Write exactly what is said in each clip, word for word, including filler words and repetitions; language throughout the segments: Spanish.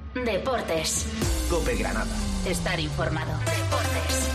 Deportes. COPE Granada. Estar informado. Deportes.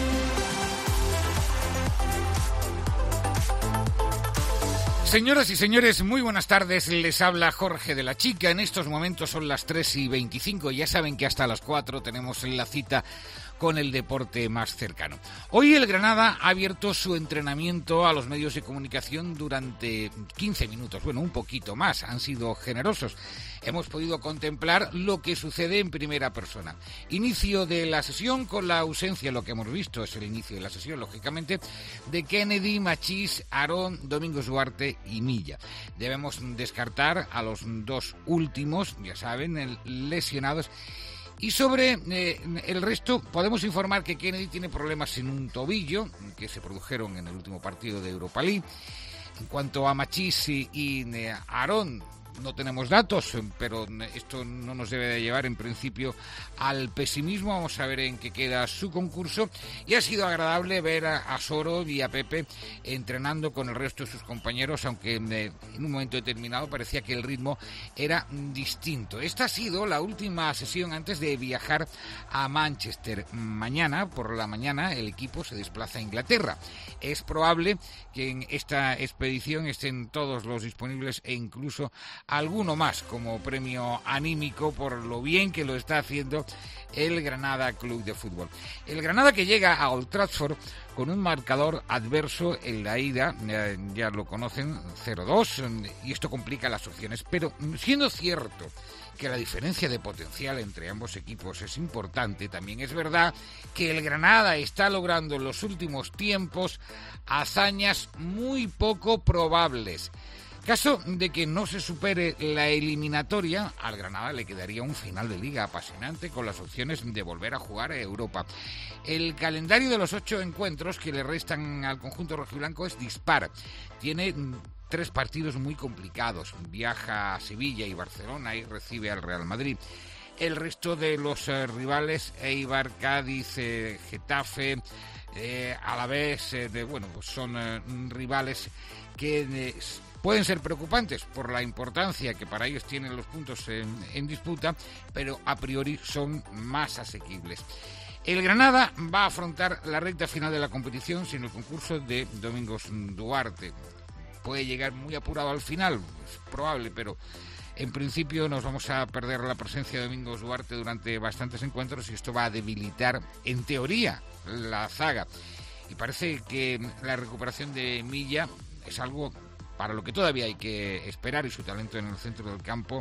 Señoras y señores, muy buenas tardes. Les habla Jorge de la Chica. En estos momentos son las tres y veinticinco. Ya saben que hasta las cuatro tenemos la cita con el deporte más cercano. Hoy el Granada ha abierto su entrenamiento a los medios de comunicación durante quince minutos, bueno, un poquito más, han sido generosos. Hemos podido contemplar lo que sucede en primera persona. Inicio de la sesión con la ausencia, lo que hemos visto es el inicio de la sesión, lógicamente, de Kennedy, Machís, Aarón, Domingos Duarte y Milla. Debemos descartar a los dos últimos, ya saben, lesionados. Y sobre eh, el resto, podemos informar que Kennedy tiene problemas en un tobillo, que se produjeron en el último partido de Europa League. En cuanto a Machís y, y eh, Aarón, no tenemos datos, pero esto no nos debe de llevar en principio al pesimismo. Vamos a ver en qué queda su concurso. Y ha sido agradable ver a, a Soro y a Pepe entrenando con el resto de sus compañeros, aunque en, en un momento determinado parecía que el ritmo era distinto. Esta ha sido la última sesión antes de viajar a Manchester. Mañana, por la mañana, el equipo se desplaza a Inglaterra. Es probable que en esta expedición estén todos los disponibles e incluso alguno más como premio anímico por lo bien que lo está haciendo el Granada Club de Fútbol. El Granada que llega a Old Trafford con un marcador adverso en la ida, ya, ya lo conocen, cero dos, y esto complica las opciones, pero siendo cierto que la diferencia de potencial entre ambos equipos es importante, también es verdad que el Granada está logrando en los últimos tiempos hazañas muy poco probables. Caso de que no se supere la eliminatoria, al Granada le quedaría un final de liga apasionante con las opciones de volver a jugar a Europa. El calendario de los ocho encuentros que le restan al conjunto rojiblanco es dispar. Tiene tres partidos muy complicados. Viaja a Sevilla y Barcelona y recibe al Real Madrid. El resto de los eh, rivales, Eibar, Cádiz, eh, Getafe, eh, Alavés, eh, de, bueno, pues son eh, rivales que eh, pueden ser preocupantes por la importancia que para ellos tienen los puntos en, en disputa, pero a priori son más asequibles. El Granada va a afrontar la recta final de la competición sin el concurso de Domingos Duarte. Puede llegar muy apurado al final, es probable, pero en principio nos vamos a perder la presencia de Domingos Duarte durante bastantes encuentros y esto va a debilitar, en teoría, la zaga. Y parece que la recuperación de Milla es algo para lo que todavía hay que esperar y su talento en el centro del campo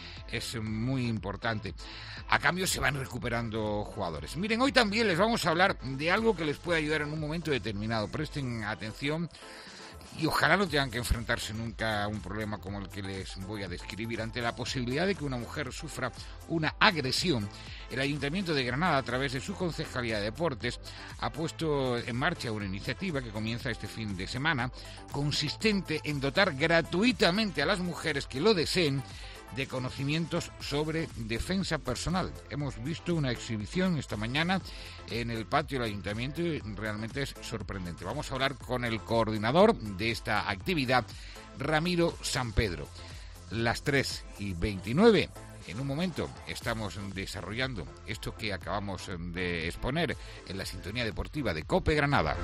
es muy importante. A cambio se van recuperando jugadores. Miren, hoy también les vamos a hablar de algo que les puede ayudar en un momento determinado. Presten atención y ojalá no tengan que enfrentarse nunca a un problema como el que les voy a describir. Ante la posibilidad de que una mujer sufra una agresión, el Ayuntamiento de Granada, a través de su Concejalía de Deportes, ha puesto en marcha una iniciativa que comienza este fin de semana, consistente en dotar gratuitamente a las mujeres que lo deseen de conocimientos sobre defensa personal. Hemos visto una exhibición esta mañana en el patio del Ayuntamiento y realmente es sorprendente. Vamos a hablar con el coordinador de esta actividad, Ramiro Sampedro. Las tres y veintinueve. En un momento estamos desarrollando esto que acabamos de exponer en la sintonía deportiva de COPE Granada.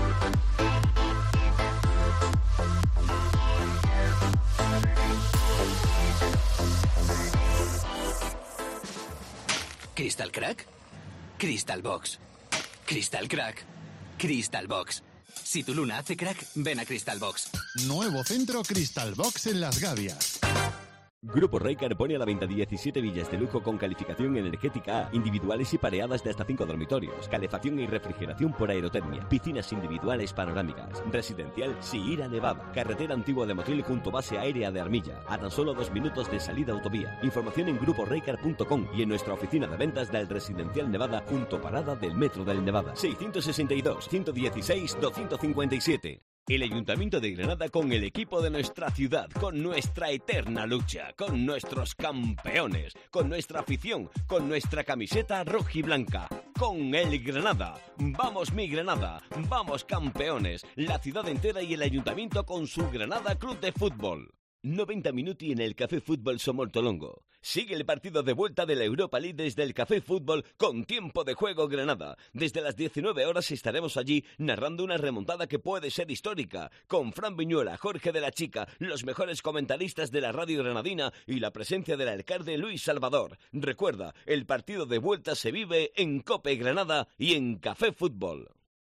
¿Crystal Crack? Crystal Box. Crystal Crack. Crystal Box. Si tu luna hace crack, ven a Crystal Box. Nuevo centro Crystal Box en Las Gavias. Grupo Reycar pone a la venta diecisiete villas de lujo con calificación energética A, individuales y pareadas de hasta cinco dormitorios, calefacción y refrigeración por aerotermia, piscinas individuales panorámicas, residencial Sierra Nevada, carretera antigua de Motril junto base aérea de Armilla, a tan solo dos minutos de salida autovía. Información en grupo reycar punto com y en nuestra oficina de ventas del Residencial Nevada junto parada del Metro del Nevada. seiscientos sesenta y dos, ciento dieciséis, doscientos cincuenta y siete. El Ayuntamiento de Granada con el equipo de nuestra ciudad, con nuestra eterna lucha, con nuestros campeones, con nuestra afición, con nuestra camiseta rojiblanca, con el Granada. Vamos mi Granada, vamos campeones, la ciudad entera y el Ayuntamiento con su Granada Club de Fútbol. noventa minuti en el Café Fútbol Somortolongo. Sigue el partido de vuelta de la Europa League desde el Café Fútbol con Tiempo de Juego Granada. Desde las diecinueve horas estaremos allí narrando una remontada que puede ser histórica, con Fran Viñuela, Jorge de la Chica, los mejores comentaristas de la radio granadina y la presencia del alcalde Luis Salvador. Recuerda, el partido de vuelta se vive en COPE Granada y en Café Fútbol.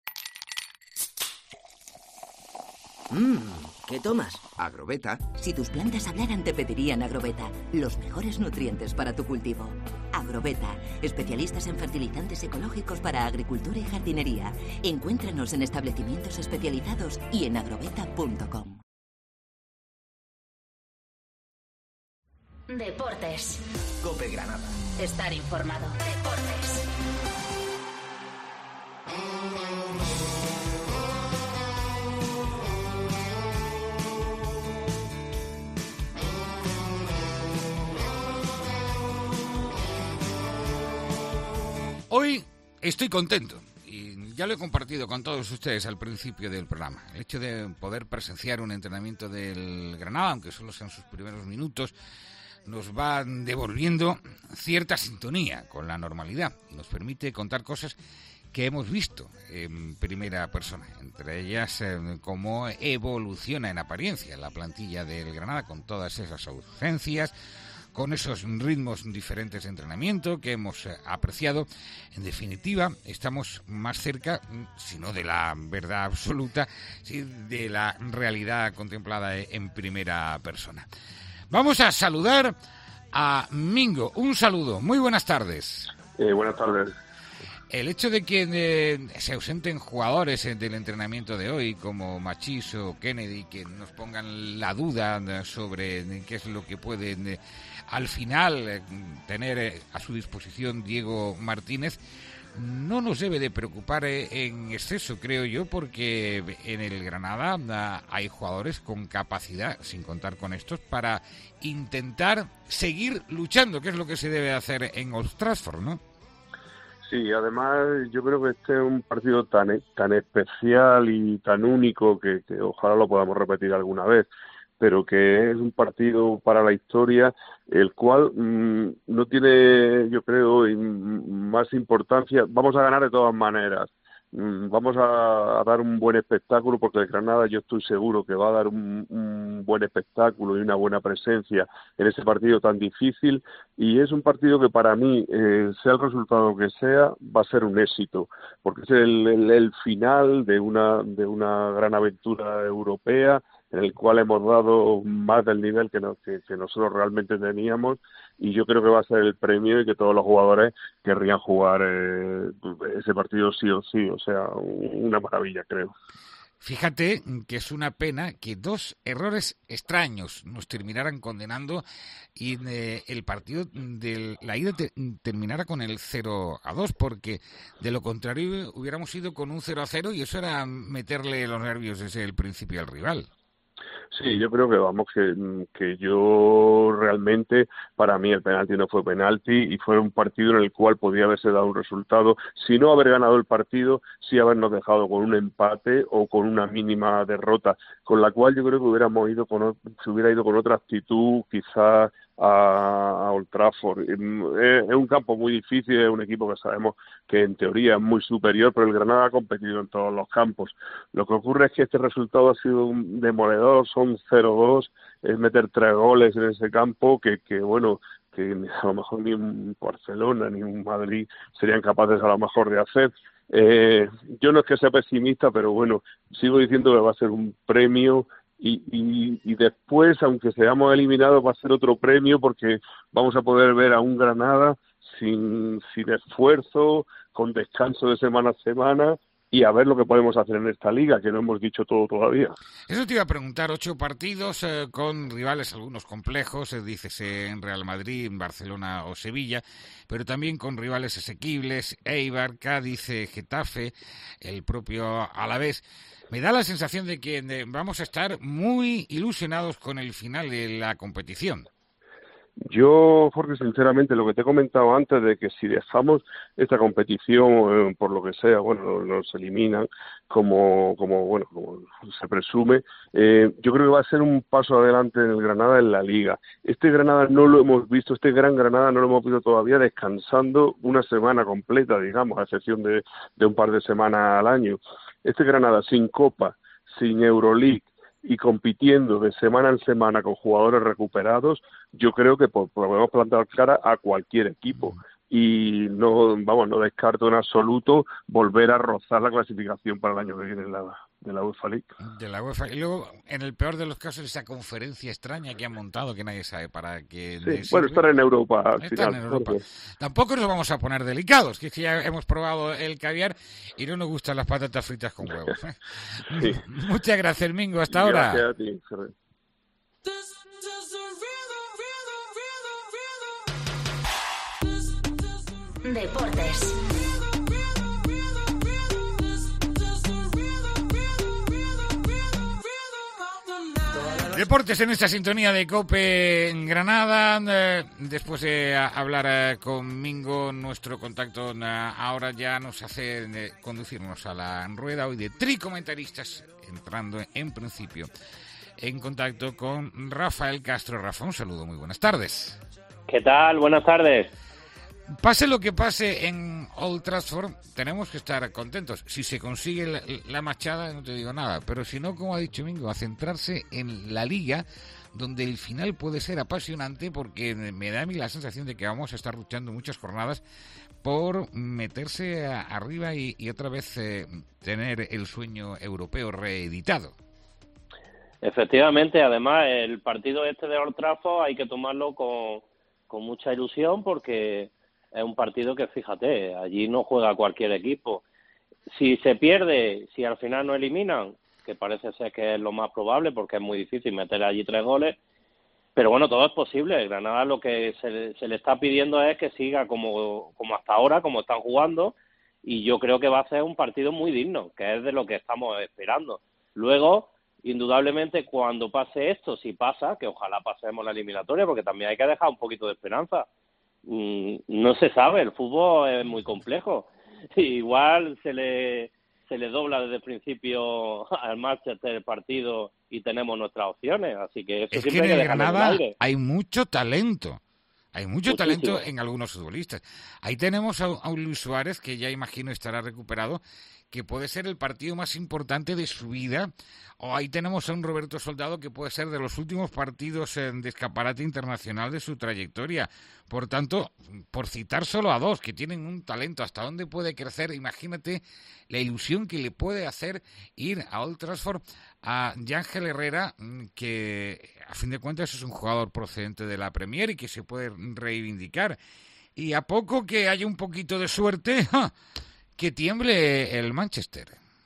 Mmm, ¿qué tomas? Agrobeta. Si tus plantas hablaran te pedirían Agrobeta, los mejores nutrientes para tu cultivo. Agrobeta, especialistas en fertilizantes ecológicos para agricultura y jardinería. Encuéntranos en establecimientos especializados y en agrobeta punto com. Deportes. COPE Granada. Estar informado. Deportes. Hoy estoy contento y ya lo he compartido con todos ustedes al principio del programa. El hecho de poder presenciar un entrenamiento del Granada, aunque solo sean sus primeros minutos, nos va devolviendo cierta sintonía con la normalidad y nos permite contar cosas que hemos visto en primera persona, entre ellas eh, cómo evoluciona en apariencia la plantilla del Granada con todas esas ausencias, con esos ritmos diferentes de entrenamiento que hemos eh, apreciado. En definitiva, estamos más cerca, si no de la verdad absoluta, sí, de la realidad contemplada en primera persona. Vamos a saludar a Mingo. Un saludo. Muy buenas tardes. Eh, buenas tardes. El hecho de que eh, se ausenten jugadores eh, del entrenamiento de hoy, como Machís o Kennedy, que nos pongan la duda eh, sobre eh, qué es lo que pueden eh, al final eh, tener eh, a su disposición Diego Martínez, no nos debe de preocupar eh, en exceso, creo yo, porque en el Granada eh, hay jugadores con capacidad, sin contar con estos, para intentar seguir luchando, que es lo que se debe hacer en Old Trafford, ¿no? Sí, además yo creo que este es un partido tan tan especial y tan único que, que ojalá lo podamos repetir alguna vez, pero que es un partido para la historia, el cual mmm, no tiene, yo creo, más importancia. Vamos a ganar de todas maneras. Vamos a, a dar un buen espectáculo, porque el Granada yo estoy seguro que va a dar un, un buen espectáculo y una buena presencia en ese partido tan difícil, y es un partido que para mí, eh, sea el resultado que sea, va a ser un éxito, porque es el, el, el final de una, de una gran aventura europea, en el cual hemos dado más del nivel que, nos, que, que nosotros realmente teníamos, y yo creo que va a ser el premio y que todos los jugadores querrían jugar eh, ese partido sí o sí, o sea, una maravilla, creo. Fíjate que es una pena que dos errores extraños nos terminaran condenando y eh, el partido de la ida te, terminara con el cero a dos, porque de lo contrario hubiéramos ido con un cero a cero y eso era meterle los nervios desde el principio al rival. Sí, yo creo que vamos, que, que yo realmente, para mí el penalti no fue penalti y fue un partido en el cual podía haberse dado un resultado, si no haber ganado el partido, sí habernos dejado con un empate o con una mínima derrota, con la cual yo creo que hubiéramos ido con, se hubiera ido con otra actitud, quizás a, a Old Trafford. Es, es un campo muy difícil, es un equipo que sabemos que en teoría es muy superior, pero el Granada ha competido en todos los campos. Lo que ocurre es que este resultado ha sido un demoledor, son cero dos, es meter tres goles en ese campo que, que bueno, que a lo mejor ni un Barcelona ni un Madrid serían capaces a lo mejor de hacer. Eh, yo no es que sea pesimista, pero bueno, sigo diciendo que va a ser un premio. Y, y, y después, aunque seamos eliminados, va a ser otro premio, porque vamos a poder ver a un Granada sin, sin esfuerzo, con descanso de semana a semana, y a ver lo que podemos hacer en esta liga, que no hemos dicho todo todavía. Eso te iba a preguntar, ocho partidos eh, con rivales algunos complejos, eh, dícese en Real Madrid, Barcelona o Sevilla, pero también con rivales asequibles, Eibar, Cádiz, Getafe, el propio Alavés. Me da la sensación de que eh, vamos a estar muy ilusionados con el final de la competición. Yo, Jorge, sinceramente, lo que te he comentado antes de que si dejamos esta competición, eh, por lo que sea, bueno, nos eliminan, como, como bueno, como se presume, eh, yo creo que va a ser un paso adelante en el Granada en la Liga. Este Granada no lo hemos visto, este gran Granada no lo hemos visto todavía descansando una semana completa, digamos, a excepción de, de un par de semanas al año. Este Granada sin Copa, sin Euroleague, y compitiendo de semana en semana con jugadores recuperados, yo creo que podemos plantar cara a cualquier equipo y no, vamos, no descarto en absoluto volver a rozar la clasificación para el año que viene de la, de la UEFA League. De la UEFA. Y luego, en el peor de los casos, esa conferencia extraña que han montado, que nadie sabe para qué. Sí, bueno, estar en Europa. Al estar final, en Europa. Porque... Tampoco nos vamos a poner delicados, que es que ya hemos probado el caviar y no nos gustan las patatas fritas con huevos. ¿eh? Sí. Muchas gracias, Mingo. Hasta ahora. Gracias a ti, Jorge. Deportes. Deportes en esta sintonía de COPE en Granada. Eh, después de hablar eh, con Mingo, nuestro contacto eh, ahora ya nos hace eh, conducirnos a la rueda hoy de tricomentaristas, entrando en principio en contacto con Rafael Castro. Rafa, un saludo, muy buenas tardes. ¿Qué tal? Buenas tardes. Pase lo que pase en Old Trafford, tenemos que estar contentos. Si se consigue la, la machada, no te digo nada. Pero si no, como ha dicho Mingo, a centrarse en la Liga, donde el final puede ser apasionante, porque me da a mí la sensación de que vamos a estar luchando muchas jornadas por meterse a, arriba y, y otra vez eh, tener el sueño europeo reeditado. Efectivamente, además, el partido este de Old Trafford hay que tomarlo con, con mucha ilusión, porque es un partido que, fíjate, allí no juega cualquier equipo. Si se pierde, si al final no eliminan, que parece ser que es lo más probable, porque es muy difícil meter allí tres goles, pero bueno, todo es posible. Granada lo que se, se le está pidiendo es que siga como, como hasta ahora, como están jugando, y yo creo que va a ser un partido muy digno, que es de lo que estamos esperando. Luego, indudablemente, cuando pase esto, si pasa, que ojalá pasemos la eliminatoria, porque también hay que dejar un poquito de esperanza. No se sabe, el fútbol es muy complejo. Igual se le se le dobla desde el principio al Manchester el partido y tenemos nuestras opciones, así que eso es siempre que en hay el que dejarlo Granada en el aire. Hay mucho talento. Hay mucho Muchísimo. talento en algunos futbolistas. Ahí tenemos a, a un Luis Suárez, que ya imagino estará recuperado, que puede ser el partido más importante de su vida. O ahí tenemos a un Roberto Soldado, que puede ser de los últimos partidos en de escaparate internacional de su trayectoria. Por tanto, por citar solo a dos, que tienen un talento, hasta dónde puede crecer, imagínate la ilusión que le puede hacer ir a Old Trafford a Yángel Herrera, que a fin de cuentas es un jugador procedente de la Premier y que se puede reivindicar. Y a poco que haya un poquito de suerte, ¡ja!, que tiemble el Manchester.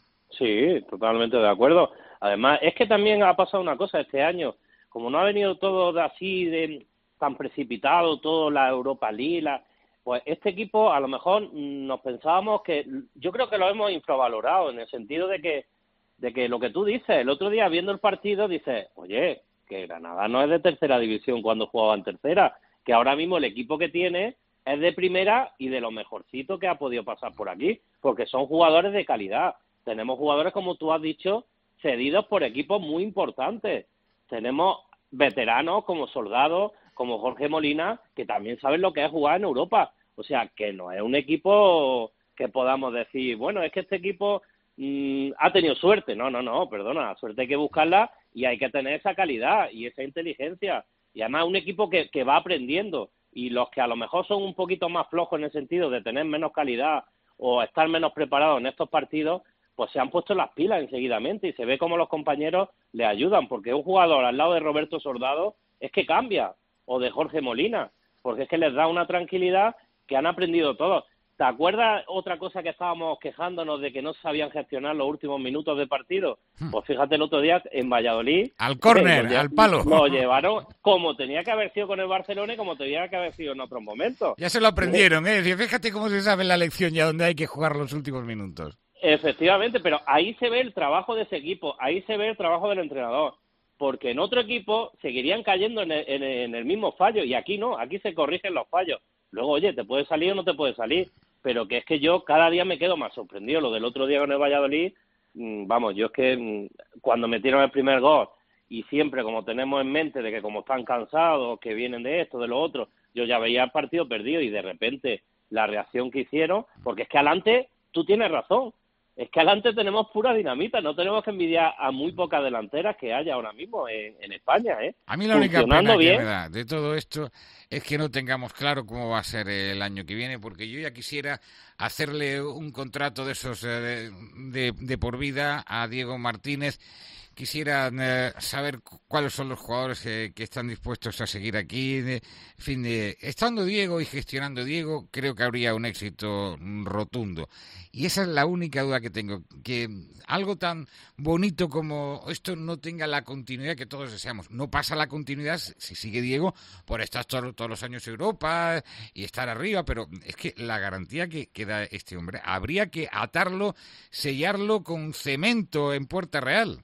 Sí, totalmente de acuerdo. Además, es que también ha pasado una cosa este año. Como no ha venido todo de así, de tan precipitado, todo la Europa League, la, pues este equipo a lo mejor nos pensábamos que... Yo creo que lo hemos infravalorado, en el sentido de que, de que lo que tú dices, el otro día viendo el partido, dices, oye, que Granada no es de tercera división cuando jugaba en tercera, que ahora mismo el equipo que tiene es de primera y de lo mejorcito que ha podido pasar por aquí, porque son jugadores de calidad. Tenemos jugadores, como tú has dicho, cedidos por equipos muy importantes. Tenemos veteranos como Soldado, como Jorge Molina, que también saben lo que es jugar en Europa. O sea, que no es un equipo que podamos decir, bueno, es que este equipo mmm, ha tenido suerte. No, no, no, perdona, la suerte hay que buscarla y hay que tener esa calidad y esa inteligencia. Y además un equipo que, que va aprendiendo. Y los que a lo mejor son un poquito más flojos en el sentido de tener menos calidad o estar menos preparados en estos partidos, pues se han puesto las pilas enseguidamente y se ve como los compañeros le ayudan, porque un jugador al lado de Roberto Soldado es que cambia, o de Jorge Molina, porque es que les da una tranquilidad que han aprendido todos. ¿Te acuerdas otra cosa que estábamos quejándonos de que no sabían gestionar los últimos minutos de partido? Pues fíjate, el otro día en Valladolid... Al córner, eh, al palo. Lo llevaron como tenía que haber sido con el Barcelona y como tenía que haber sido en otros momentos. Ya se lo aprendieron, ¿eh? Fíjate cómo se sabe la lección ya donde hay que jugar los últimos minutos. Efectivamente, pero ahí se ve el trabajo de ese equipo, ahí se ve el trabajo del entrenador. porque en otro equipo seguirían cayendo en el, en, el, en el mismo fallo, y aquí no, aquí se corrigen los fallos. Luego, oye, te puede salir o no te puede salir, pero que es que yo cada día me quedo más sorprendido. Lo del otro día con el Valladolid, mmm, vamos, yo es que mmm, cuando metieron el primer gol, y siempre como tenemos en mente de que como están cansados, que vienen de esto, de lo otro, yo ya veía el partido perdido, y de repente la reacción que hicieron, porque es que adelante, tú tienes razón, es que adelante tenemos pura dinamita, no tenemos que envidiar a muy pocas delanteras que haya ahora mismo en, en España, ¿eh? A mí la única pena que me da de todo esto es que no tengamos claro cómo va a ser el año que viene, porque yo ya quisiera hacerle un contrato de esos de, de, de por vida a Diego Martínez. Quisiera eh, saber cuáles son los jugadores que, que están dispuestos a seguir aquí. De, en fin, de, estando Diego y gestionando Diego, creo que habría un éxito rotundo. Y esa es la única duda que tengo, que algo tan bonito como esto no tenga la continuidad que todos deseamos. No pasa la continuidad si sigue Diego por estar todo, todos los años en Europa y estar arriba, pero es que la garantía que, que da este hombre, habría que atarlo, sellarlo con cemento en Puerta Real.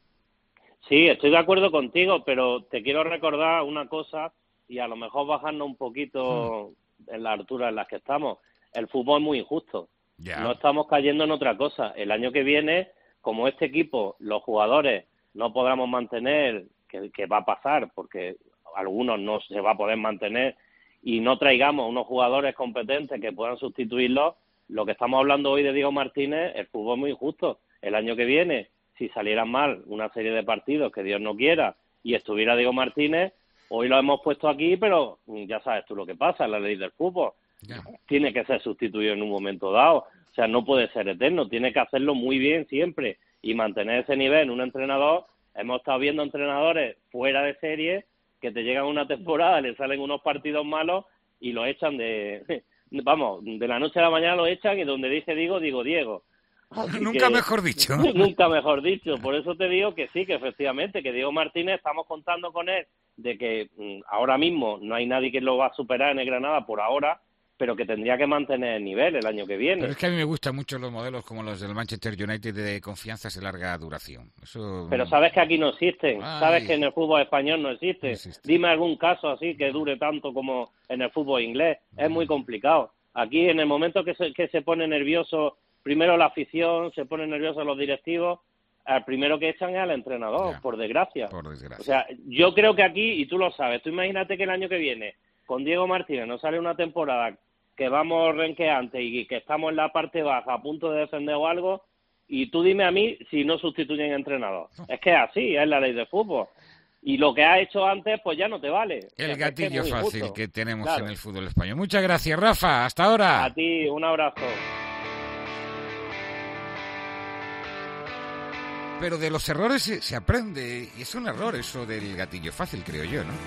Sí, estoy de acuerdo contigo, pero te quiero recordar una cosa, y a lo mejor bajarnos un poquito mm. en la altura en las que estamos. El fútbol es muy injusto. Yeah. No estamos cayendo en otra cosa. El año que viene, como este equipo, los jugadores no podamos mantener, que, que va a pasar, porque algunos no se va a poder mantener, y no traigamos unos jugadores competentes que puedan sustituirlos, lo que estamos hablando hoy de Diego Martínez, el fútbol es muy injusto. El año que viene, si salieran mal una serie de partidos, que Dios no quiera, y estuviera Diego Martínez, hoy lo hemos puesto aquí, pero ya sabes tú lo que pasa, la ley del fútbol. Yeah. Tiene que ser sustituido en un momento dado. O sea, no puede ser eterno, tiene que hacerlo muy bien siempre y mantener ese nivel. Un entrenador, hemos estado viendo entrenadores fuera de serie que te llegan una temporada, le salen unos partidos malos y lo echan de... Vamos, de la noche a la mañana lo echan, y donde dice Diego, digo Diego. Así nunca que, mejor dicho. Nunca mejor dicho. Por eso te digo que sí, que efectivamente, que Diego Martínez, estamos contando con él, de que mmm, ahora mismo no hay nadie que lo va a superar en el Granada por ahora, pero que tendría que mantener el nivel el año que viene. Pero es que a mí me gustan mucho los modelos como los del Manchester United de confianzas de larga duración. Eso... Pero sabes que aquí no existen, Ay. sabes que en el fútbol español no existe. no existe. Dime algún caso así que dure tanto como en el fútbol inglés. Mm. Es muy complicado. Aquí, en el momento que se, que se pone nervioso, primero la afición, se pone nervioso los directivos, al primero que echan es al entrenador, ya, por desgracia. Por desgracia. O sea, yo creo que aquí, y tú lo sabes, tú imagínate que el año que viene, con Diego Martínez, nos sale una temporada que vamos renqueantes y que estamos en la parte baja a punto de defender o algo, y tú dime a mí si no sustituyen entrenador. No. Es que es así, es la ley del fútbol. Y lo que has hecho antes, pues ya no te vale. El o sea, gatillo es que es fácil injusto. que tenemos claro. en el fútbol español. Muchas gracias, Rafa. Hasta ahora. A ti, un abrazo. Pero de los errores se, se aprende, y es un error eso del gatillo fácil, creo yo, ¿no?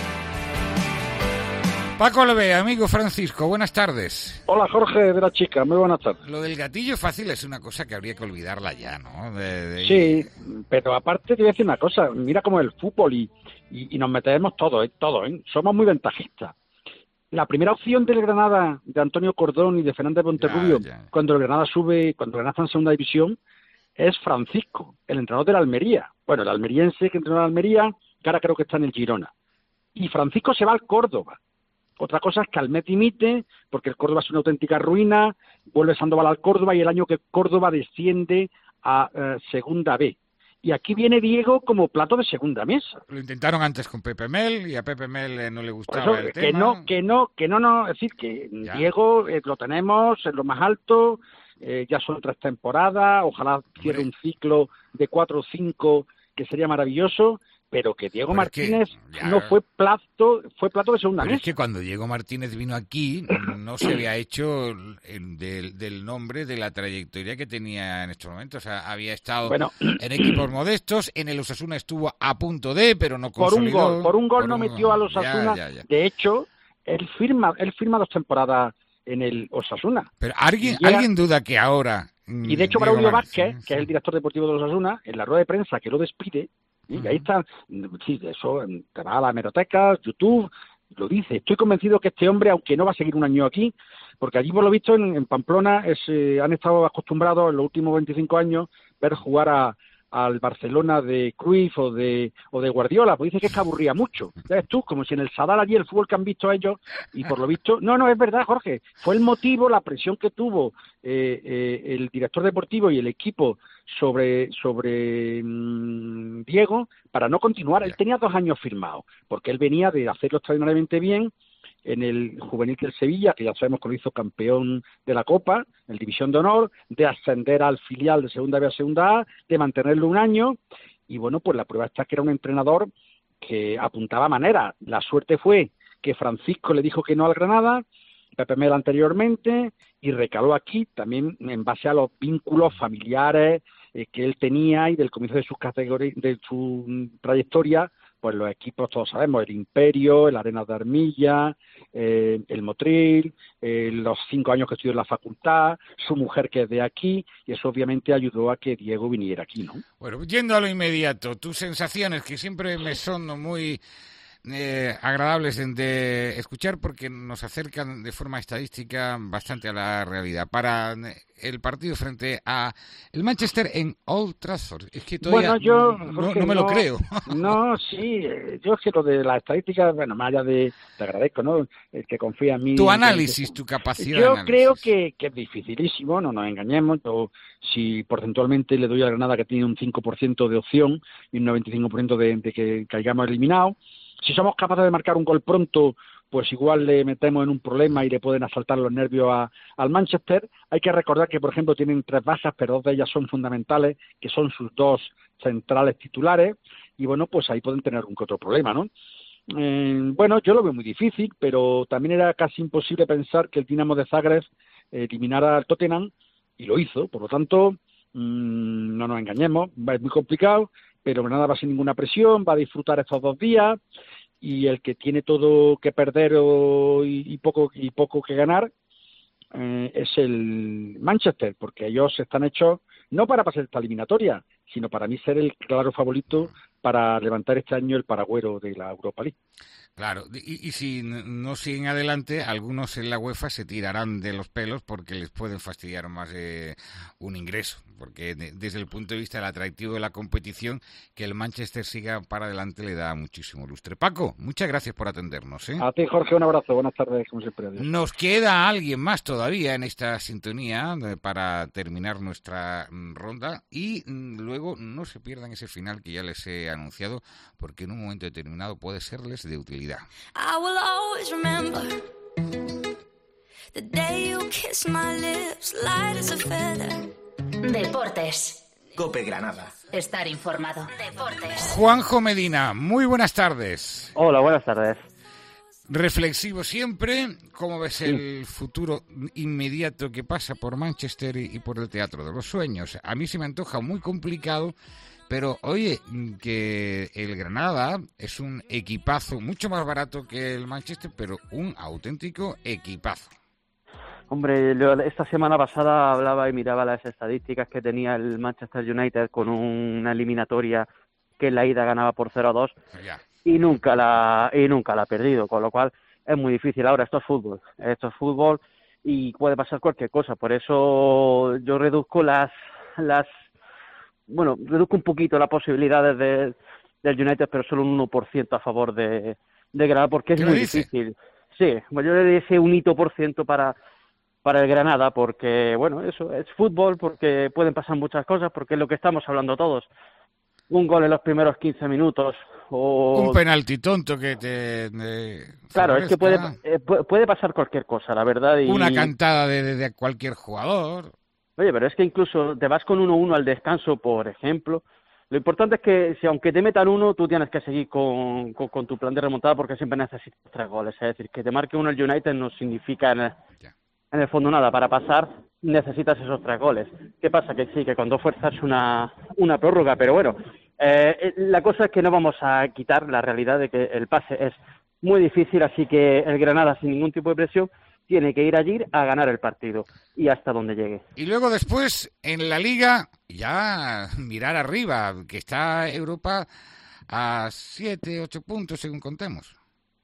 Paco Alvé, amigo Francisco, buenas tardes. Hola, Jorge de la Chica, muy buenas tardes. Lo del gatillo fácil es una cosa que habría que olvidarla ya, ¿no? De, de... Sí, pero aparte te voy a decir una cosa, mira cómo es el fútbol y, y, y nos metemos todos, ¿eh? todos, ¿eh? Somos muy ventajistas. La primera opción del Granada, de Antonio Cordón y de Fernández Monterrubio, ya, ya. cuando el Granada sube, cuando el Granada está en segunda división, es Francisco, el entrenador de la Almería. Bueno, el almeriense que entrenó en la Almería, que ahora creo que está en el Girona. Y Francisco se va al Córdoba. Otra cosa es que al mes dimite, porque el Córdoba es una auténtica ruina, vuelve Sandoval al Córdoba y el año que Córdoba desciende a uh, Segunda B. Y aquí viene Diego como plato de segunda mesa. Lo intentaron antes con Pepe Mel y a Pepe Mel eh, no le gustaba eso, el que tema. No, que no, que no, no, es decir, que ya. Diego eh, lo tenemos en lo más alto, eh, ya son tres temporadas, ojalá cierre un ciclo de cuatro o cinco que sería maravilloso. Pero que Diego pero Martínez que, ya, no fue plato, fue plato de segunda mesa. Es que cuando Diego Martínez vino aquí no se había hecho el, del, del nombre de la trayectoria que tenía en estos momentos. O sea, había estado bueno, en equipos modestos, en el Osasuna estuvo a punto de, pero no consolidó. Por un gol, por un gol por no un metió gol. al Osasuna. Ya, ya, ya. De hecho, él firma, él firma dos temporadas en el Osasuna. Pero alguien, llega, alguien duda que ahora. Y de hecho, Braulio Vázquez, sí, que sí. es el director deportivo de Osasuna, en la rueda de prensa que lo despide. Y uh-huh. ahí está, sí, eso, te va a la hemeroteca, YouTube, lo dice. Estoy convencido que este hombre, aunque no va a seguir un año aquí, porque allí por lo visto en, en Pamplona es, eh, han estado acostumbrados en los últimos veinticinco años ver jugar a, al Barcelona de Cruyff o de o de Guardiola, pues dice que es que aburría mucho. ¿Sabes tú? Como si en el Sadar allí el fútbol que han visto ellos, y por lo visto, no, no, es verdad, Jorge, fue el motivo, la presión que tuvo eh, eh, el director deportivo y el equipo sobre, sobre mmm, Diego para no continuar. Él tenía dos años firmados, porque él venía de hacerlo extraordinariamente bien en el juvenil del Sevilla, que ya sabemos que lo hizo campeón de la Copa, en División de Honor, de ascender al filial de Segunda B a Segunda A, de mantenerlo un año, y bueno, pues la prueba está que era un entrenador que apuntaba manera. La suerte fue que Francisco le dijo que no al Granada, Pepe Mel anteriormente, y recaló aquí también en base a los vínculos familiares eh, que él tenía y del comienzo de su categoría, de su trayectoria, pues los equipos todos sabemos, el Imperio, el Arenas de Armilla, eh, el Motril, eh, los cinco años que estudió en la facultad, su mujer que es de aquí, y eso obviamente ayudó a que Diego viniera aquí, ¿no? Bueno, yendo a lo inmediato, tus sensaciones, que siempre me son muy eh, agradables de escuchar porque nos acercan de forma estadística bastante a la realidad. Para el partido frente a el Manchester en Old Trafford, es que todavía bueno, yo, no, Jorge, no me no, lo creo. No, sí, yo es que lo de las estadísticas, bueno, más allá de, te agradezco, ¿no?, el que confía en mí. Tu análisis, tu capacidad Yo de análisis. creo que, que es dificilísimo, no nos engañemos. Yo, si porcentualmente le doy a Granada que tiene un cinco por ciento de opción y un noventa y cinco por ciento de, de que caigamos eliminados, si somos capaces de marcar un gol pronto, pues igual le metemos en un problema y le pueden asaltar los nervios a, al Manchester. Hay que recordar que, por ejemplo, tienen tres bajas, pero dos de ellas son fundamentales, que son sus dos centrales titulares, y bueno, pues ahí pueden tener algún que otro problema, ¿no? Eh, bueno, yo lo veo muy difícil, pero también era casi imposible pensar que el Dinamo de Zagreb eh, eliminara al Tottenham, y lo hizo. Por lo tanto, mmm, no nos engañemos, es muy complicado, pero Granada va sin ninguna presión, va a disfrutar estos dos días, y el que tiene todo que perder o, y, y poco y poco que ganar eh, es el Manchester, porque ellos están hechos no para pasar esta eliminatoria, sino para mí ser el claro favorito para levantar este año el paragüero de la Europa League. Claro, y, y si no siguen adelante, algunos en la UEFA se tirarán de los pelos porque les pueden fastidiar más eh, un ingreso, porque de, desde el punto de vista del atractivo de la competición, que el Manchester siga para adelante le da muchísimo lustre. Paco, muchas gracias por atendernos, ¿eh? A ti, Jorge, un abrazo, buenas tardes, como siempre. Adiós. Nos queda alguien más todavía en esta sintonía eh, para terminar nuestra mm, ronda, y mm, luego no se pierdan ese final que ya les he anunciado, porque en un momento determinado puede serles de utilidad. I will always remember the day you kissed my lips, light as a feather. Deportes. COPE Granada. Estar informado. Deportes. Juanjo Medina, muy buenas tardes. Hola, buenas tardes. Reflexivo siempre, ¿cómo ves el futuro inmediato que pasa por Manchester y por el Teatro de los Sueños? A mí se me antoja muy complicado, pero oye, que el Granada es un equipazo, mucho más barato que el Manchester, pero un auténtico equipazo. Hombre, esta semana pasada hablaba y miraba las estadísticas que tenía el Manchester United con una eliminatoria que en la ida ganaba por cero a dos Ya. y nunca la y nunca la ha perdido, con lo cual es muy difícil. Ahora esto es fútbol, esto es fútbol y puede pasar cualquier cosa, por eso yo reduzco las las bueno, reduzco un poquito las posibilidades de, del United, pero solo un uno por ciento a favor de, de Granada, porque es muy dice? difícil. Sí, bueno, yo le di ese un por ciento para, para el Granada, porque, bueno, eso es fútbol, porque pueden pasar muchas cosas, porque es lo que estamos hablando todos. Un gol en los primeros quince minutos, o... Un penalti tonto que te... te claro, es que puede, eh, puede pasar cualquier cosa, la verdad. Y... Una cantada de, de, de cualquier jugador... Oye, pero es que incluso te vas con uno uno al descanso, por ejemplo. Lo importante es que, si aunque te metan uno, tú tienes que seguir con, con, con tu plan de remontada, porque siempre necesitas tres goles. Es decir, que te marque uno el United no significa en el, en el fondo nada. Para pasar necesitas esos tres goles. ¿Qué pasa? Que sí, que con dos fuerzas una, una prórroga, pero bueno, eh, la cosa es que no vamos a quitar la realidad de que el pase es muy difícil, así que el Granada, sin ningún tipo de presión, tiene que ir allí a ganar el partido y hasta donde llegue. Y luego después, en la Liga, ya mirar arriba, que está Europa a siete, ocho puntos, según contemos.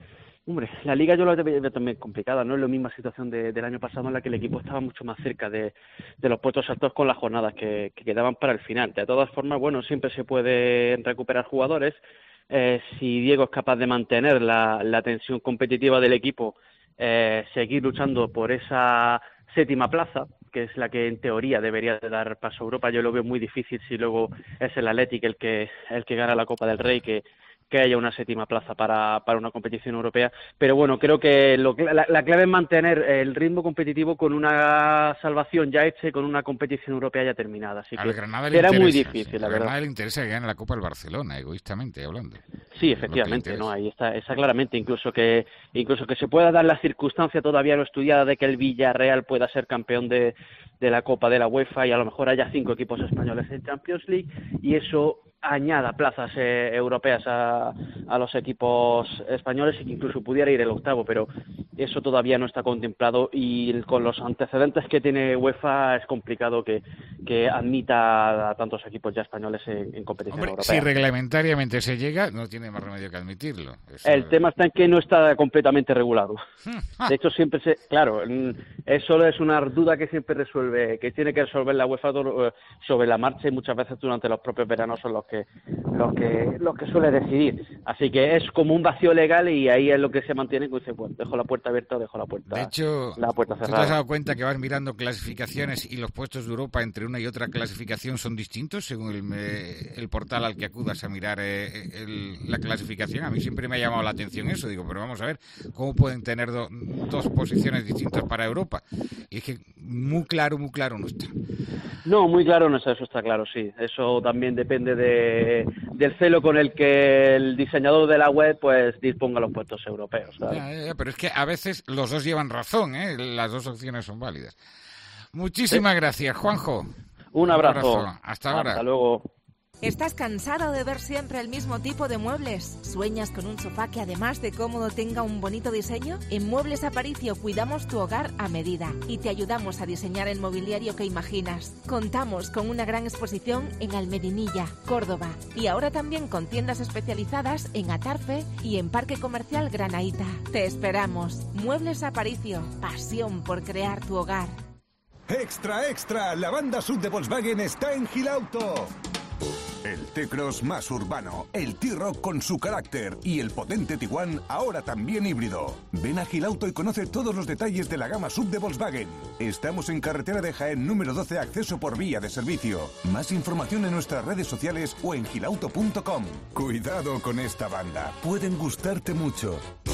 Hombre, la Liga yo la veo también complicada, no es la misma situación de, del año pasado en la que el equipo estaba mucho más cerca de, de los puestos altos con las jornadas que, que quedaban para el final. De todas formas, bueno, siempre se puede recuperar jugadores. Eh, si Diego es capaz de mantener la, la tensión competitiva del equipo, eh, seguir luchando por esa séptima plaza, que es la que en teoría debería de dar paso a Europa, yo lo veo muy difícil si luego es el Athletic el que el que gana la Copa del Rey, que que haya una séptima plaza para, para una competición europea, pero bueno, creo que lo, la, la clave es mantener el ritmo competitivo con una salvación ya hecha y con una competición europea ya terminada, así que será muy difícil, la verdad. A Granada le interesa que gane la Copa del Barcelona, egoístamente hablando. Sí, efectivamente, no, ahí está, está claramente, incluso que incluso que se pueda dar la circunstancia todavía no estudiada de que el Villarreal pueda ser campeón de, de la Copa de la UEFA y a lo mejor haya cinco equipos españoles en Champions League y eso añada plazas eh, europeas a, a los equipos españoles y que incluso pudiera ir el octavo, pero eso todavía no está contemplado y con los antecedentes que tiene UEFA es complicado que, que admita a tantos equipos ya españoles en, en competición Hombre, europea. Si reglamentariamente se llega, no tiene más remedio que admitirlo. Eso... El tema está en que no está completamente regulado. De hecho, siempre se... Claro, eso es una duda que siempre resuelve, que tiene que resolver la UEFA sobre la marcha y muchas veces durante los propios veranos son los que los que los que suele decidir. Así que es como un vacío legal y ahí es lo que se mantiene, pues dice, bueno, dejo la puerta abierta o dejo la puerta de hecho, la puerta cerrada. ¿tú te has dado cuenta que vas mirando clasificaciones y los puestos de Europa entre una y otra clasificación son distintos según el, eh, el portal al que acudas a mirar eh, el, la clasificación? A mí siempre me ha llamado la atención eso, digo, pero vamos a ver, ¿cómo pueden tener do, dos posiciones distintas para Europa? Y es que muy claro, muy claro no está. No, muy claro no está, eso está claro, sí. Eso también depende de, del celo con el que el diseñador de la web pues disponga los puestos europeos, ¿sabes? Ya, ya, pero es que a veces los dos llevan razón, ¿eh? Las dos opciones son válidas. Muchísimas ¿Sí? gracias, Juanjo. Un abrazo. Un abrazo. Hasta ahora. Hasta luego. ¿Estás cansado de ver siempre el mismo tipo de muebles? ¿Sueñas con un sofá que además de cómodo tenga un bonito diseño? En Muebles Aparicio cuidamos tu hogar a medida y te ayudamos a diseñar el mobiliario que imaginas. Contamos con una gran exposición en Almedinilla, Córdoba y ahora también con tiendas especializadas en Atarfe y en Parque Comercial Granaíta. Te esperamos. Muebles Aparicio, pasión por crear tu hogar. ¡Extra, extra! La banda sub de Volkswagen está en Gilauto. El T-Cross más urbano, el T-Roc con su carácter y el potente Tiguan ahora también híbrido. Ven a Gilauto y conoce todos los detalles de la gama sub de Volkswagen. Estamos en carretera de Jaén número doce, acceso por vía de servicio. Más información en nuestras redes sociales o en gilauto punto com. Cuidado con esta banda, pueden gustarte mucho.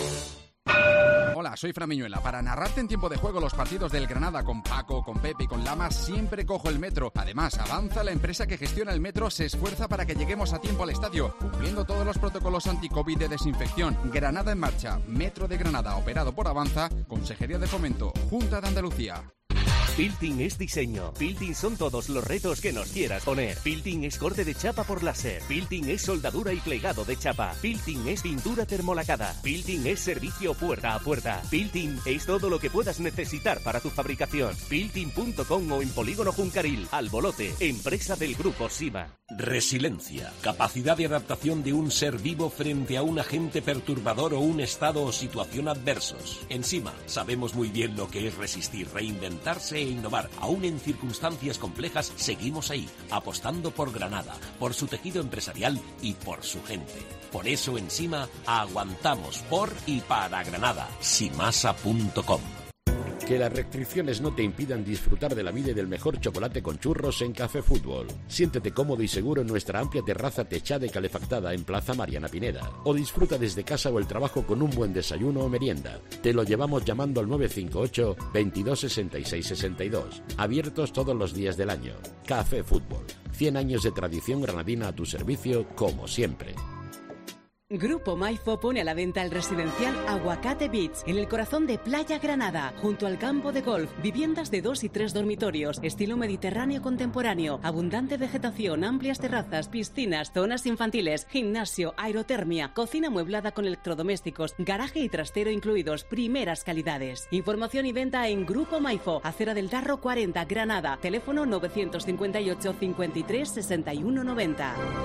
Hola, soy Fran Miñuela. Para narrarte en tiempo de juego los partidos del Granada con Paco, con Pepe y con Lama, siempre cojo el metro. Además, Avanza, la empresa que gestiona el metro, se esfuerza para que lleguemos a tiempo al estadio, cumpliendo todos los protocolos anti-COVID de desinfección. Granada en marcha. Metro de Granada, operado por Avanza, Consejería de Fomento, Junta de Andalucía. Pilting es diseño. Pilting son todos los retos que nos quieras poner. Pilting es corte de chapa por láser. Pilting es soldadura y plegado de chapa. Pilting es pintura termolacada. Pilting es servicio puerta a puerta. Pilting es todo lo que puedas necesitar para tu fabricación. Pilting punto com o en Polígono Juncaril. Albolote, empresa del Grupo Sima. Resiliencia. Capacidad de adaptación de un ser vivo frente a un agente perturbador o un estado o situación adversos. En Sima sabemos muy bien lo que es resistir, reinventarse e innovar. Aún en circunstancias complejas, seguimos ahí, apostando por Granada, por su tejido empresarial y por su gente. Por eso en Sima aguantamos por y para Granada. simasa punto com. Que las restricciones no te impidan disfrutar de la vida y del mejor chocolate con churros en Café Fútbol. Siéntete cómodo y seguro en nuestra amplia terraza techada y calefactada en Plaza Mariana Pineda. O disfruta desde casa o el trabajo con un buen desayuno o merienda. Te lo llevamos llamando al nueve cinco ocho, veintidós sesenta y seis sesenta y dos. Abiertos todos los días del año. Café Fútbol. cien años de tradición granadina a tu servicio, como siempre. Grupo Maifo pone a la venta el residencial Aguacate Beach, en el corazón de Playa Granada, junto al campo de golf. Viviendas de dos y tres dormitorios, estilo mediterráneo contemporáneo, abundante vegetación, amplias terrazas, piscinas, zonas infantiles, gimnasio, aerotermia, cocina amueblada con electrodomésticos, garaje y trastero incluidos, primeras calidades. Información y venta en Grupo Maifo, Acera del Tarro cuarenta, Granada, teléfono novecientos cincuenta y ocho, cincuenta y tres, sesenta y uno noventa.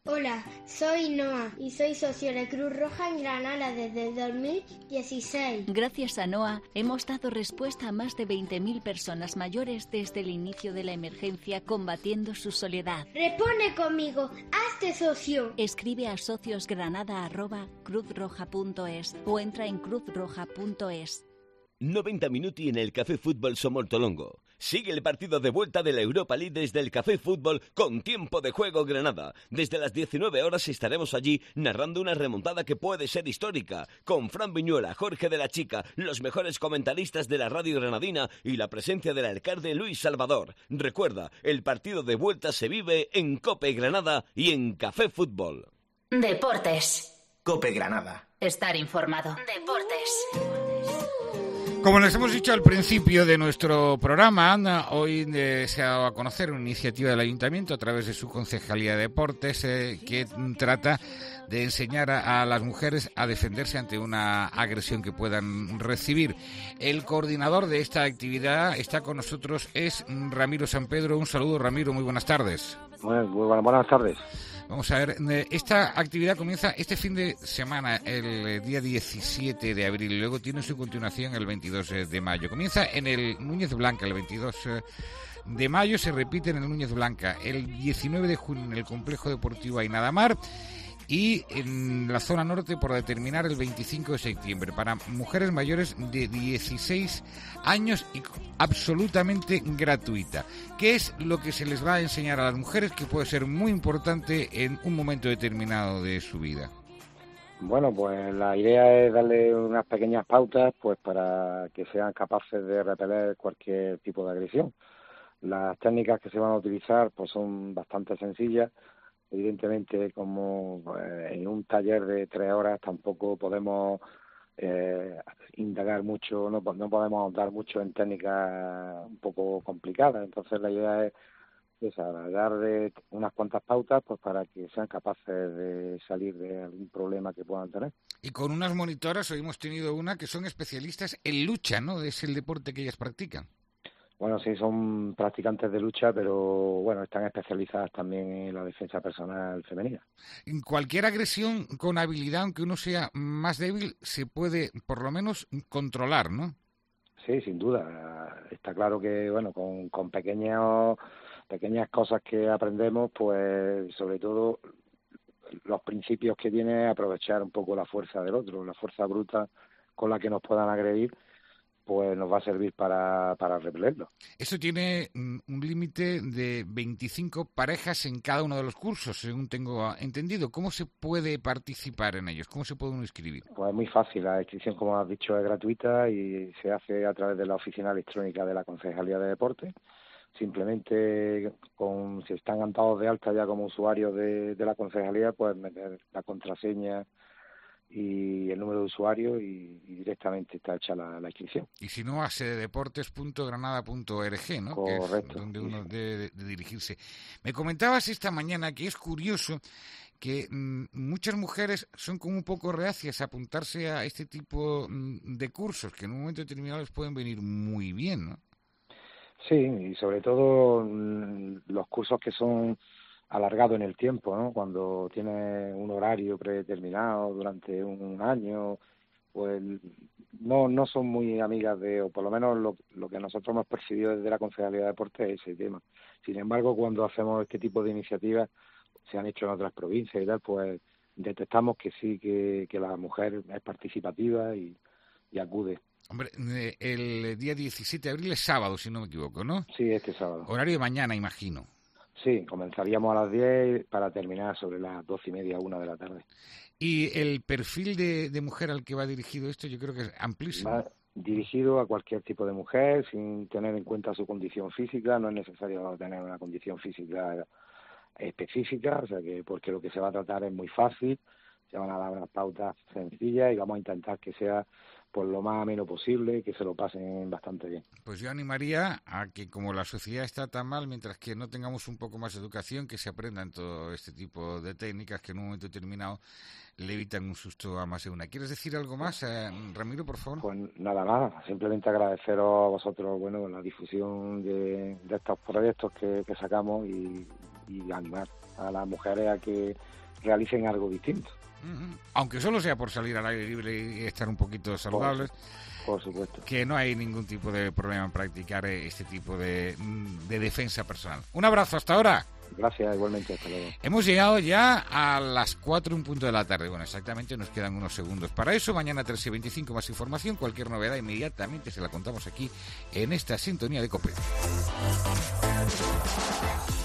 Hola, soy Noa y soy socio de Cruz Roja en Granada desde dos mil dieciséis. Gracias a Noa hemos dado respuesta a más de veinte mil personas mayores desde el inicio de la emergencia combatiendo su soledad. Responde conmigo, hazte socio. Escribe a sociosgranada arroba cruzroja punto es o entra en cruzroja punto es. noventa minuti en el Café Fútbol Somortolongo. Sigue el partido de vuelta de la Europa League desde el Café Fútbol con Tiempo de Juego Granada. Desde las diecinueve horas estaremos allí narrando una remontada que puede ser histórica, con Fran Viñuela, Jorge de la Chica, los mejores comentaristas de la radio granadina y la presencia del alcalde Luis Salvador. Recuerda, el partido de vuelta se vive en COPE Granada y en Café Fútbol. Deportes. COPE Granada. Estar informado. Deportes. Como les hemos dicho al principio de nuestro programa, Ana, hoy eh, se ha dado a conocer una iniciativa del Ayuntamiento a través de su Concejalía de Deportes eh, que trata de enseñar a, a las mujeres a defenderse ante una agresión que puedan recibir. El coordinador de esta actividad está con nosotros, es Ramiro San Pedro. Un saludo, Ramiro, muy buenas tardes. Muy, muy buenas, buenas tardes. Vamos a ver, esta actividad comienza este fin de semana, el día diecisiete de abril, y luego tiene su continuación el veintidós de mayo. Comienza en el Núñez Blanca, el veintidós de mayo se repite en el Núñez Blanca, el diecinueve de junio en el Complejo Deportivo Ainadamar y en la zona norte por determinar el veinticinco de septiembre para mujeres mayores de dieciséis años y absolutamente gratuita. ¿Qué es lo que se les va a enseñar a las mujeres que puede ser muy importante en un momento determinado de su vida? Bueno, pues la idea es darle unas pequeñas pautas pues para que sean capaces de repeler cualquier tipo de agresión. Las técnicas que se van a utilizar pues son bastante sencillas. Evidentemente, como eh, en un taller de tres horas tampoco podemos eh, indagar mucho, no, no podemos ahondar mucho en técnicas un poco complicadas. Entonces la idea es, es dar de unas cuantas pautas pues para que sean capaces de salir de algún problema que puedan tener. Y con unas monitoras, hoy hemos tenido una que son especialistas en lucha, ¿no? Es el deporte que ellas practican. Bueno, sí, son practicantes de lucha, pero bueno, están especializadas también en la defensa personal femenina. En cualquier agresión con habilidad, aunque uno sea más débil, se puede por lo menos controlar, ¿no? Sí, sin duda. Está claro que, bueno, con, con pequeños, pequeñas cosas que aprendemos, pues sobre todo los principios que tiene aprovechar un poco la fuerza del otro, la fuerza bruta con la que nos puedan agredir, pues nos va a servir para, para repelerlo. Esto tiene un límite de veinticinco parejas en cada uno de los cursos, según tengo entendido. ¿Cómo se puede participar en ellos? ¿Cómo se puede uno inscribir? Pues es muy fácil. La inscripción, como has dicho, es gratuita y se hace a través de la oficina electrónica de la Concejalía de Deportes. Simplemente, con, si están dados de alta ya como usuarios de, de la Concejalía, pues meter la contraseña y el número de usuario y, y directamente está hecha la, la inscripción. Y si no, a sededeportes punto granada punto org, ¿no? Correcto. Que es donde uno debe de, de dirigirse. Me comentabas esta mañana que es curioso que mmm, muchas mujeres son como un poco reacias a apuntarse a este tipo mmm, de cursos, que en un momento determinado les pueden venir muy bien, ¿no? Sí, y sobre todo mmm, los cursos que son alargado en el tiempo, ¿no? Cuando tiene un horario predeterminado durante un año, pues no no son muy amigas de, o por lo menos lo, lo que nosotros hemos percibido desde la Concejalía de Deportes es ese tema. Sin embargo, cuando hacemos este tipo de iniciativas, se han hecho en otras provincias y tal, pues detectamos que sí, que, que la mujer es participativa y, y acude. Hombre, el día diecisiete de abril es sábado, si no me equivoco, ¿no? Sí, este sábado. Horario de mañana, imagino. Sí, comenzaríamos a las diez para terminar sobre las doce y media, una de la tarde. Y el perfil de, de mujer al que va dirigido esto yo creo que es amplísimo. Va dirigido a cualquier tipo de mujer, sin tener en cuenta su condición física. No es necesario tener una condición física específica, o sea que porque lo que se va a tratar es muy fácil. Se van a dar unas pautas sencillas y vamos a intentar que sea por lo más ameno posible, que se lo pasen bastante bien. Pues yo animaría a que, como la sociedad está tan mal, mientras que no tengamos un poco más de educación, que se aprendan todo este tipo de técnicas que en un momento determinado le evitan un susto a más de una. ¿Quieres decir algo más, eh, Ramiro, por favor? Pues nada más, simplemente agradeceros a vosotros, bueno, la difusión de, de estos proyectos que, que sacamos y, y animar a las mujeres a que realicen algo distinto. Aunque solo sea por salir al aire libre y estar un poquito saludables. Por, por supuesto. Que no hay ningún tipo de problema en practicar este tipo de, de defensa personal. Un abrazo, hasta ahora. Gracias, igualmente, hasta luego. Hemos llegado ya a las cuatro en punto de la tarde. Bueno, exactamente nos quedan unos segundos para eso. Mañana tres y veinticinco más información. Cualquier novedad inmediatamente se la contamos aquí en esta sintonía de COPE.